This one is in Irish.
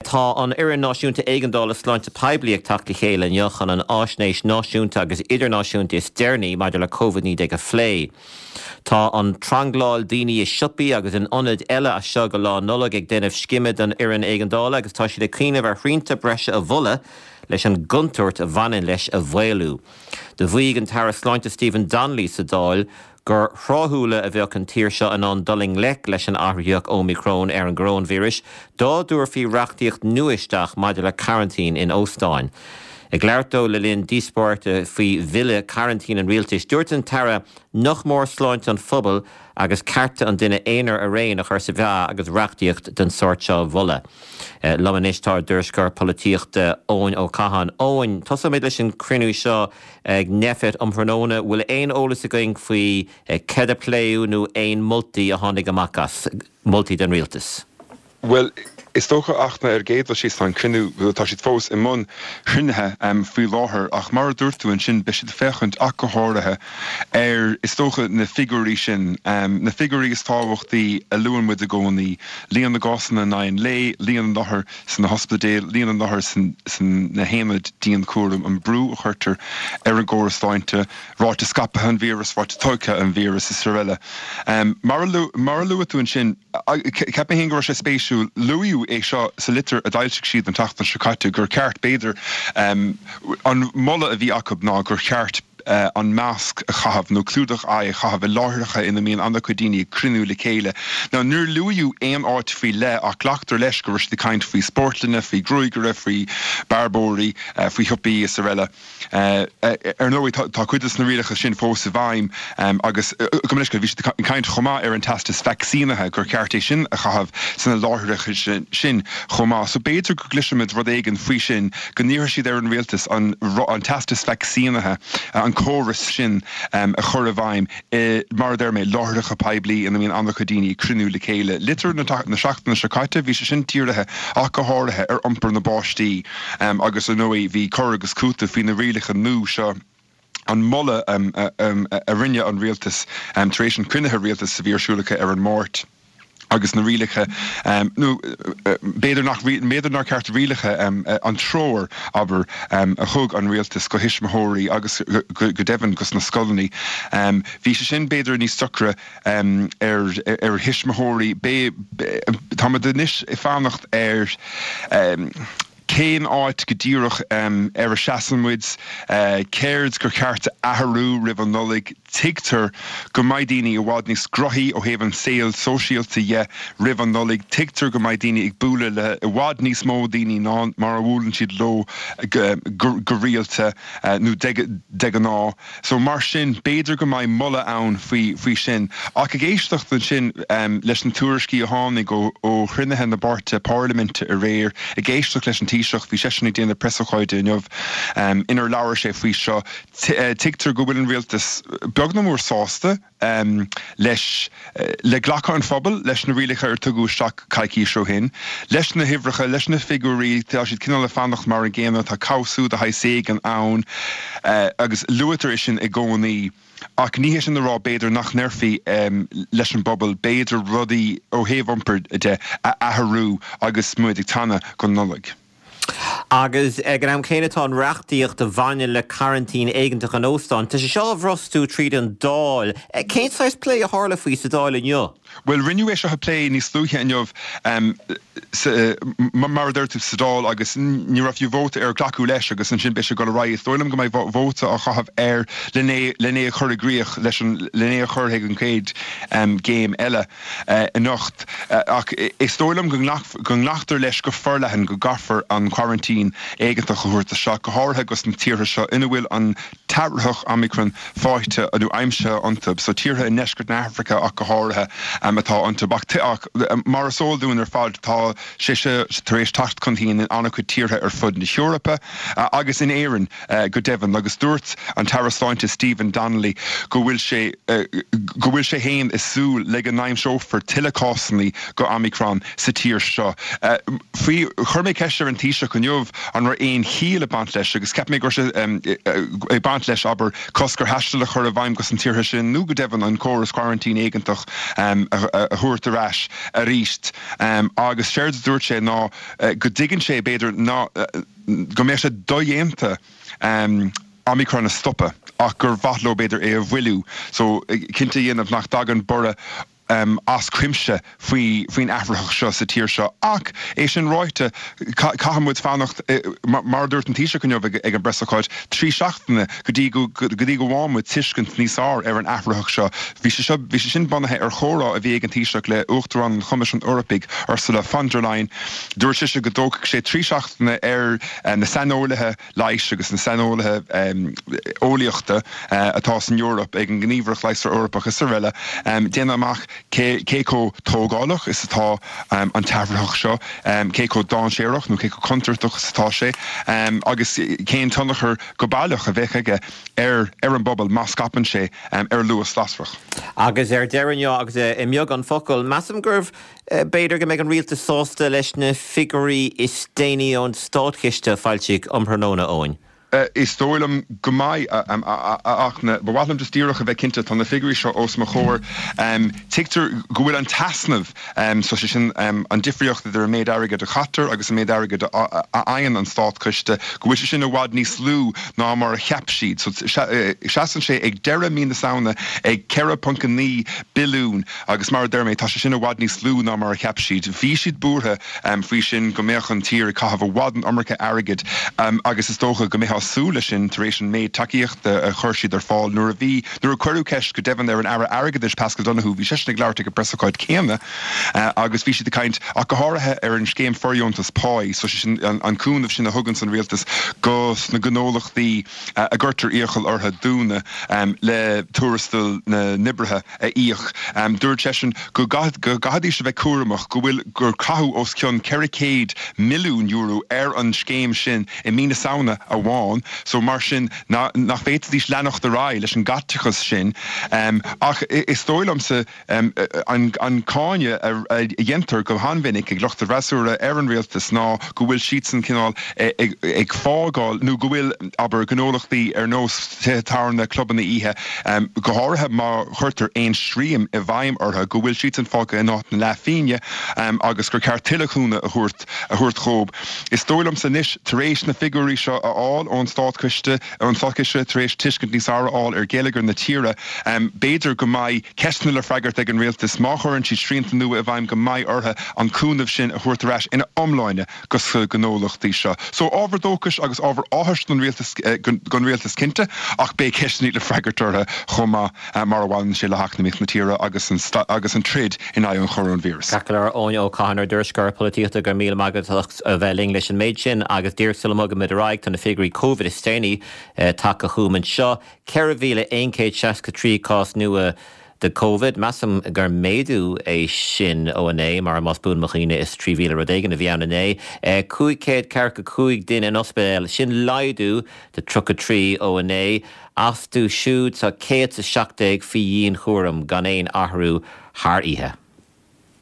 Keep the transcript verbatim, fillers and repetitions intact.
Tá an Iran náisiúnta éigeandála sláinte pebliaach tacla chéile an jochan an áisnéis náisiúnta agus idirnáisiúnta is dearnaí maidir le COVID ní ag a phlé. Tá an trangláil daoine is siopí agus an ionad eile a seo go lá nullag ag déanamh sciimiid an Iran éigeandála agus tá siad a clíanamh ar thrianta breise a bhulla leis an guntúirt a bhanan leis a bhhéalú. De bhuaigh an tara sláinte Stephen Donnelly sa dáil gur thráthúla a bheoh an tír seo an an doling lec leis an athraíoch Omicron ar an grónvíris, dá dúir fí reachtaíocht nuaisteach maidir le quarantín in Óstáin. Ag leirtó le linn díspáirte faoi bhile quarantín an rialtais dúirt an tara noch mór sláint an phobal agus carta an duine éonar a réin a chuir sa bheith agus reachtaíocht den sort seo bhulla. Uh, Lomanistar dúrscar polítíochta Óin Ó Cathain. Óin, tosa méid leis an crinú seo ag nefit umfranóna bhfuil éon ólas a going faoi uh, ceda pléú nó éon multi a tháinig amachas, multi den rialtas? Well, is tócha achna ar géad sí an crinú tá siad fós i mún chrunnethe um, faoi láthair ach mar dúirtú an sin be siad fechant ach go háirithe ar is tócha na figurí sin um, na figurí is táhachtaí a luan muid a gcónaí líon na gásanna na an lé, líon an láthair san na hospidéal, líon an láthair san, san na héimiid díon cuairm an brú a chuirtar ar an gcórastáinte ráte scapathe an vírus, ráte tócha an vírus is eile. Um, mar luatú an sin ceap hé go sé spéisiú luú é seo sa litir a dailteach siad an tachtan secaite gur ceart béidir um, an molla a bhí acu ná gur ceart Uh, an measc a chahabh nó clúdach a a chahabh láthracha ina míon anna chuidíine crinú le chéile. Ná nuair luú éon áit faoi le ach leachtar leis go de caint faoi sportlanna, faoi grúigere, faoi barbóirí, uh, faoi thupaí is eile. Uh, uh, ar nóí tá cuidas na rialacha sin fós a bhaim um, agus go leis go bhí caint chomá ar an tastas vaccínathe gur ceartéis sin a chahabh sanna láthracha sin, sin chomá. So béidir go gliisiimiid rud éigen faoi sin go níor siad ar an rialtas an, an tastas vaccínathe uh, an chóras sin um, a chur a bhaim e, mar der mé láthracha peblií ina míon anna chuidíine crinú le chéile. Litir na, na seachtainna secaite bhí sé sin tíortha ach go háirithe ar iompar na báistí um, agus an nóí bhí chor agus cúta faoi na rialacha nó seo an molla um, a, um, a rinne an rialtas um, tar éis an cruinnithe rialtas sa bhíorsúlacha ar an mórt. Agus na rialacha um, no, uh, béidir nach méidir nach ceart rialacha um, uh, an tróir aber um, a thug an rialtas go hisismóirí agus go, go, go devan gus na scolaní. Um, bhí sé sin béidir ní stucra um, ar, ar hisismóirí bé tá de níos i fánacht ar um, céin áit go ddíireach um, ar a seasammuid uh, céird gur cearta athrú ribh an nullig tigtar go maidíine a bhád níos grothí ó héh an saoil sóisialta je ribh an nullig tigtar go maidíine ag búla le a bhád níos mó daoine ná mar a bhúlann siad lo go rialta uh, nó de an ná. So mar sin béidir go maith mulla ann faoi sin. Ach a géisteach an sin um, leis an tuairiscí a tháinig ó chruinnithe na báirte Parlamente a réir a géisteach leis an tíiseach bhí seisina déanana presacháide inmh um, inar leabhar sé faoi seo tigtar go bhfuil an rialtas beag na mór sásta um, leis uh, le ghlacha an phobal leis na rialacha ar tugadúisteach caiicí seo hin, leis na hibhreacha, leis na figurí tá siad cinál le fannacht mar an ggéanana tá cawsú a haigh an ann uh, agus luatar is sin i gcónaí. Ach níhé sin rá béidir nach nerfií um, leis an bobbal béidir rudaí ó héh iompar de a athrú agus smuid ag tanna go nullig. Agus ag an am chéinetá an reachtaíocht a bhaine le quarantín éigeantach an Óstáin, tá sé seo bhrostú tríd an dáil. Cén sais plé a tharla faoi sa dáil inniu? Well, rinne é seo a plé níos slúthe inmh um, mar dúirtú sa dáil agus ní raibh fiú bhóta ar ghlacu leis agus an sin be se go ra dóilm go mbeidh bhóta a chahabh ar lené a chur agríoch leis an lené a chur ag an céad um, géim eile uh, in nocht. Uh, ach is dóilm go nglaachtar leis go forlehan go gafar an quarantín éigeantach go chuirta seo go háirthe agus an tíortha seo ina bhfuil an tabharthach Omicron fáite a dú aimse antub, so tíortha in neiscut na Africa ach go háirthe um, atá antub. Ach um, mar a sóil dún ar fád tá sé se tar éis tacht contíín in anna chu tíortha ar fud na Eorpa uh, agus in éireann uh, go devan agus dúirt an tarastáinte Stephen Donnelly go bhfuil sé uh, go bhfuil sé héin is súil le an naim seófar tilecásannaí go Omicron sa tír seo. Uh, Faoi chur mé ceiste an tíise go neomh Dubh an ra éon híle bant leis agus ceap mé gur se é bant leis aber cosgur heistele chur a bhaim gus an tíortha sin nó go devan an choras quarantine éigentach a thuairt a reis a ríist agus séir dúirt sé ná go ddigann sé beidir ná go mé sé dóhéanta Omicron a stoppe ach gur bhatló beidir é a bhfuilú so cinnte dhéanamh nach dagan bora Um, as crimse faoin afrach seo sa tír seo ach é sin roiite cahamúid fannacht mar dúirt an tíise chun ag an bresaáid trí seachtainna go dtí go bhámid tuiscint níos ár ar an afrach seo bhí sé sin bunathe ar chórá a bhí an tíiseach le uachtarrán an Chumas Eorpaigh ar sa le von der Leyen dúir si go dócha sé trí seachtainna ar na sanolaithe leis agus na sanolaithe óíochta atá san Eorp ag an gníomhrach leis ar Eorpa agus sa riile déana amach Keiko tógáalach is atá um, an tafrach seo, um, Keiko dá séireach nó Keiko contartach is atá sé, um, agus céin tunnachar go bailach a bheith aige ar ar an bobbal más scapan sé um, ar luas lasfach. Agus ar deireanne agus i mbeag an focail, massam gurb uh, beidir go méid an rialta sósta leis na figurí is déine ón státchiste fáilte umthróna óin. Uh, is dóilm go mai um, achna bhhalam just díireach a bheith cinnte tá na figurí seo os mo chóir um, tiictar go bhfuil an tasnamh um, so sin um, an difriocht idir a méid airige de chatar agus a méid airige de aon an stát chuiste go bhfuil sin a bhád níos lú ná mar a cheap siad so seaan sé ag deire mína saona ag ceire puncan ní bilún agus mar derméid tá sé sin a bhád níos lú ná mar a cheap siad bhí siad búthe um, faoi sin go méoch an tír a cahabh bhád an amarcha airigid um, agus is dócha go méoch súla sin taréis an méid takeíocht a chuirsiad ar fáil nuair a bhí nuair a cuireadh ceist go devan ar an ara airgeadis Pascal Donoghue bhí seisna gláirte go bresaáid céanna agus bhí siad a caint a go háirithe ar an scéim foriontas páí so sin an cúnmh sin a thugann san rialtas gos na gnólachtaí a ggurtar íochail ortha dúna le tuarastal na nibrithe a íoch dúirt sé sin go gahadí se bheith cuaramach go bhfuil gur cathú os cionn ceiricéad milliún euro ar an scéim sin i mína saona a bháin so mar sin nach féit dís lenacht a rá leis an gatchas sin um, ach is dóilamsa um, an, an cáine a dhéantar go hanvinnig ag locht a rasúra ar an rialtas ná go bhfuil siadsan cinál ag, ag fágáil nó go bhfuil aber gnólachtaí ar nós tána clubbanna ihe um, go háirithe má chuirtar éon sríam i bhaim ortha go bhfuil siadsan fága in áit na leafíne um, agus gur ceart tileúna a thuirt a thuirt chób. Is dóilamsa níos taréis na figurí seo a áil ón státcuiste an státcuiste taréis tuiscint níos ára áil ar géalagar na tíre um, béidir go mai ceistna le freigart ag an rialtas má churann si sríanta nua a bhaim go mai ortha an cúnamh sin a thuirt aráis ina omláine gus gnólachtaí seo. So ábhardóchas agus ábhar áthairt an rialtas gon rialtas cinnte ach bé ceistní le freigartartha chuma mar bhhain sé le haachnamíocht na tíre agus an agus an trid in a an chorón vírus. Cacalar óin ó cánar dúrscar polítíochta gur míle magadach a bheith English an méid sin agus dír sulamog mid raig tan na figurí COVID is téine uh, take a chuman seo ceir bhíle one hundred sixty-three cás nua de COVID massam gur méadú é sin ó an é mar mas bún machine is trí mhíle rodégan a bhíanna é uh, cúig céad carcha cúig din in ospedal sin laidú de trucha trí ó an é asú siúd sa céad sa seachtaigh fi dhíon churam gan éon athrú thar ihe.